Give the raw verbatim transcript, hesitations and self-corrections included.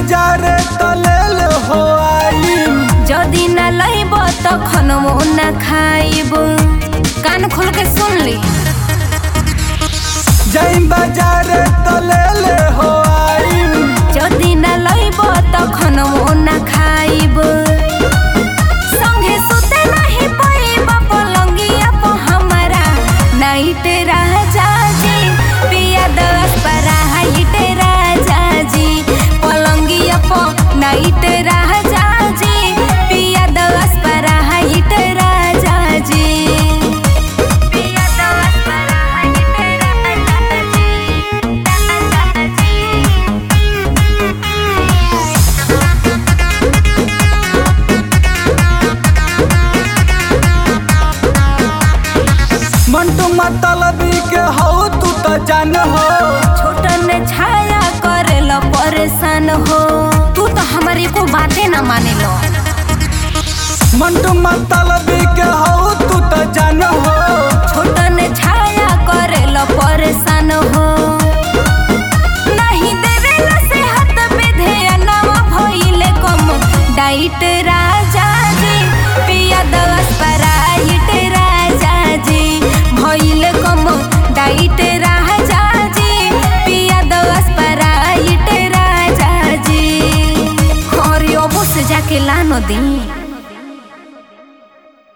बाजार तलेल हो आइम जदि न लइब तखन वो न खाइब। कान खोल के सुन ली। जाइम बाजार तलेल हो आइम जदि न लइब तखन वो न खाइब। संगे सुते नहीं पइब पलंगिया प हमरा नाइट राजा जी पिया दस परा हाइट राजा जी पलंगिया प नाइट राजा जी पिया दस परा हाइट राजा जी पिया दस परा हाइट राजा जी। मंटू मतलबी के हो तू तो जान हो छोटन छाया करेल परेशान हो तू तो हमारी को बातें ना माने लो। मंटू मतलबी के हो तू तो जान हो छोटन छाया करेल परेशान हो नहीं देवेला सेहत पे ध्यान भइले कम डाइट राजा जी पिया दस पराइट राजा जी भइले कम डाइट राजा जी पिया दस पराइट राजा जी। और यो बस जाके लानो दी।